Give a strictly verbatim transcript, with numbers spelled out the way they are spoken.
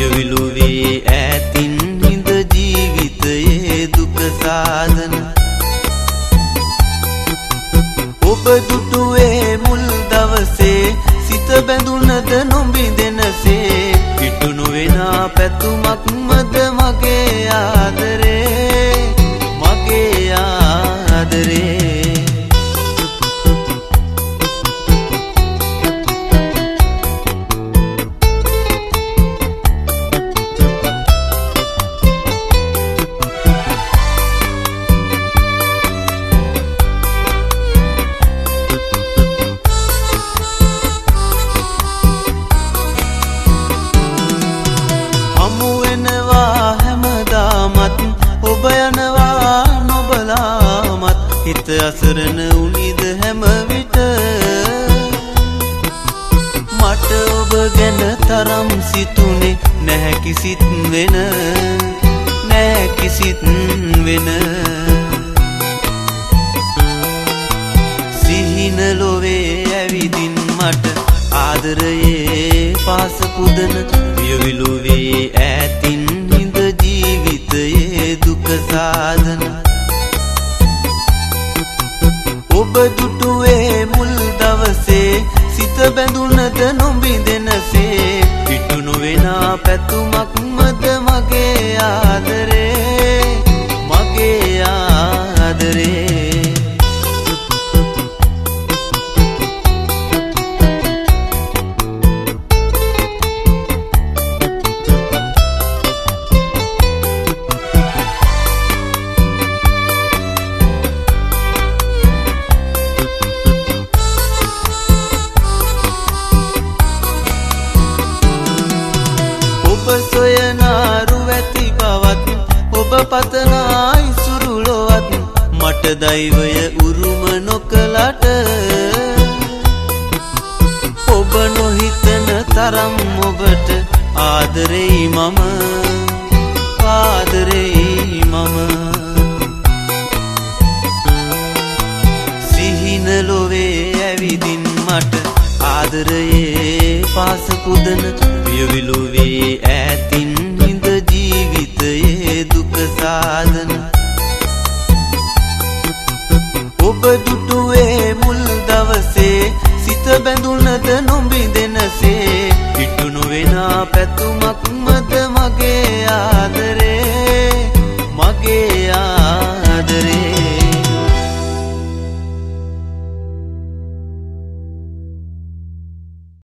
වියවිලුවේ ඈතින් හිඳ ජීවිතයේ දුක සාදන ඔබ දුටුවේ මුල් දවසේ සිත බැඳුනද නොබිඳෙනසේ පිටු නොවෙනා පැතුමක් මද මගේ ආදරේ මගේ ආදරේ ඔබ යනවා නොබලාමත් හිත අසරණ උනිද හැම විට මට ඔබ ගැන තරම් සිතුනේ නැහැ කිසිත් වෙන නැහැ කිසිත් වෙන සිහින ලොවේ ඇවිදින් මට ආදරයේ පාස පුදන වියවිලුවේ ඈතින් හිඳ ජීවිතයේ දුක සාදන ඔබ දුටුවේ මුල් දවසේ සිත බැඳුනද නොබිඳෙනසේ පිටු නොවෙනා පැතුමක් මද මගේ ආදරේ මගේ ආදරේ සොයනාරු ඇති බවත් ඔබ පතනා ඉසුරුලොවත් මට දෛවය උරුම නොකලට ඔබ නොහිතන තරම් ඔබට ආදරෙයි මම ආදරෙයි මම සිහින ලොවේ ඇවිදින් මට ආදරයේ පාස පුදන වියවිලුවේ ඈතින් හිඳ ජීවිතයේ දුක සාදන ඔබ දුටුවේ මුල් දවසේ සිත බැඳුනද නොබිඳෙනසේ